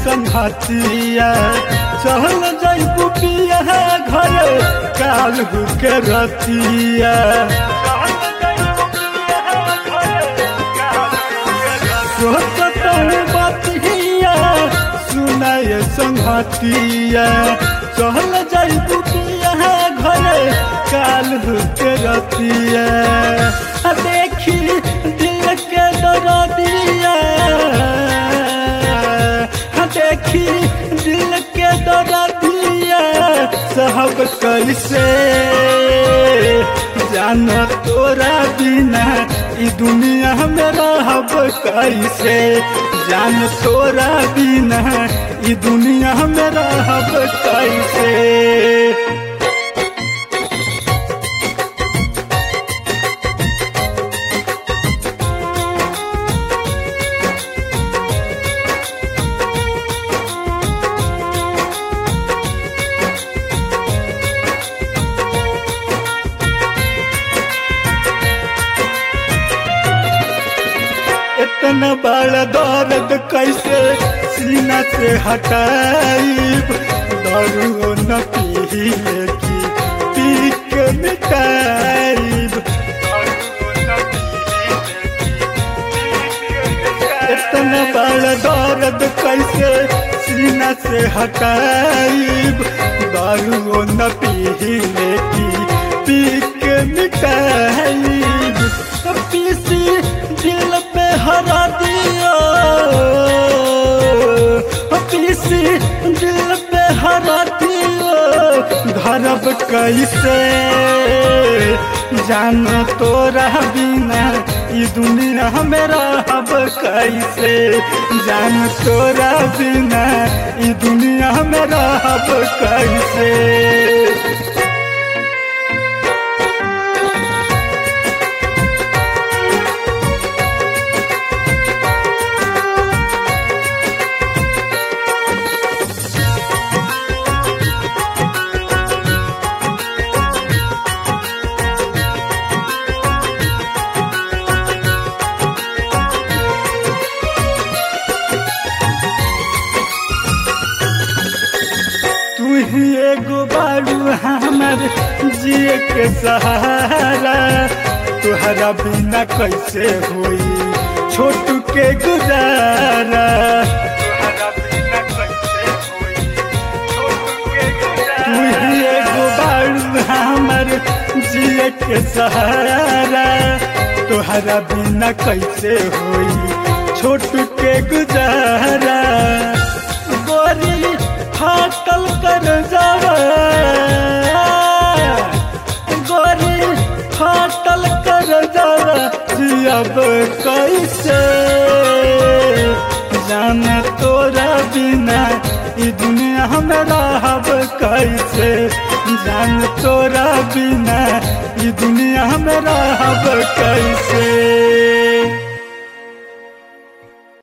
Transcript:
संघतिया चल जाइबू पिया घर काल के रतिया बतिया सुनाय संघतिया चल जाइबू पिया घर काल के रतिया देखी दिल के दर्दिया देखी दिल के दर्दिया सब कैसे जान तोरा बिना ई दुनिया में रहब कैसे जान तोरा बिना ई दुनिया में रहब कैसे। इतना बड़ा दर्द कैसे सीना से हटाइब दारू न पीले की पी के मिटाइब इतना बड़ा दर्द कैसे सीना से हटाइब दारू न पीले की पी के मिटाइब पीसी दिल पे हरा दिया पीसी दिल पे हरा दिया धरब कैसे जान तोरा बिना ई दुनिया में रहब कैसे जान तोरा बिना ई दुनिया में रहब कैसे। एगो बारू हमर जिए के सहारा तुहरा बिना कैसे होई छोटू के गुजारा तू ही एगो बारू हमर जिए के सहारा तुहरा बिना कैसे होई छोटू के गुजारा गोरी फाटल कर जावा गोरी फाटल कर जावा अब कैसे जान तोरा बिना ई दुनिया में रहब कैसे जान तोरा बिना ई दुनिया में रहब कैसे।